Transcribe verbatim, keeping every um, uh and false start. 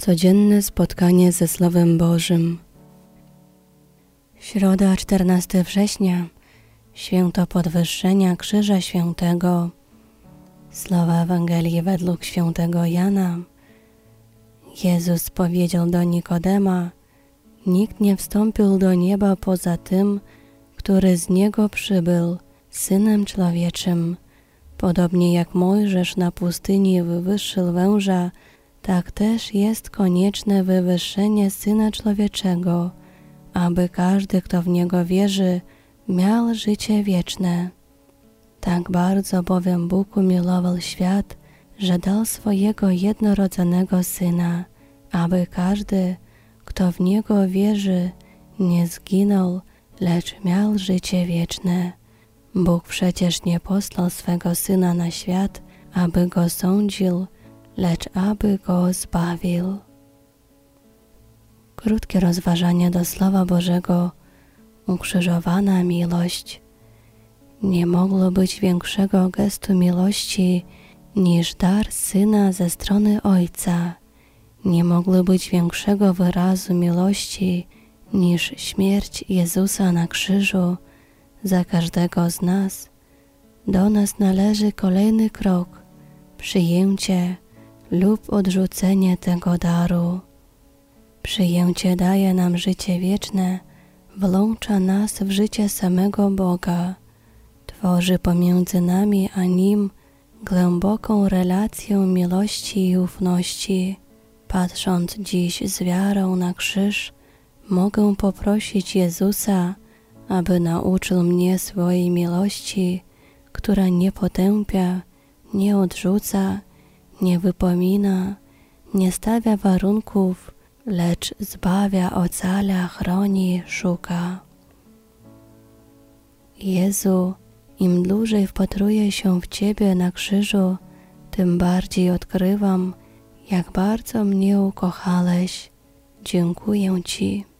Codzienne spotkanie ze Słowem Bożym. Środa, czternastego września, święto podwyższenia Krzyża Świętego. Słowa Ewangelii według świętego Jana. Jezus powiedział do Nikodema: nikt nie wstąpił do nieba poza tym, który z niego przybył, Synem Człowieczym. Podobnie jak Mojżesz na pustyni wywyższył węża, tak też jest konieczne wywyższenie Syna Człowieczego, aby każdy, kto w Niego wierzy, miał życie wieczne. Tak bardzo bowiem Bóg umiłował świat, że dał swojego jednorodzonego Syna, aby każdy, kto w Niego wierzy, nie zginął, lecz miał życie wieczne. Bóg przecież nie posłał swego Syna na świat, aby go sądził, lecz aby go zbawił. Krótkie rozważanie do Słowa Bożego. Ukrzyżowana miłość. Nie mogło być większego gestu miłości niż dar Syna ze strony Ojca. Nie mogło być większego wyrazu miłości niż śmierć Jezusa na krzyżu za każdego z nas. Do nas należy kolejny krok, przyjęcie lub odrzucenie tego daru. Przyjęcie daje nam życie wieczne, włącza nas w życie samego Boga, tworzy pomiędzy nami a Nim głęboką relację miłości i ufności. Patrząc dziś z wiarą na krzyż, mogę poprosić Jezusa, aby nauczył mnie swojej miłości, która nie potępia, nie odrzuca, nie wypomina, nie stawia warunków, lecz zbawia, ocala, chroni, szuka. Jezu, im dłużej wpatruję się w Ciebie na krzyżu, tym bardziej odkrywam, jak bardzo mnie ukochałeś. Dziękuję Ci.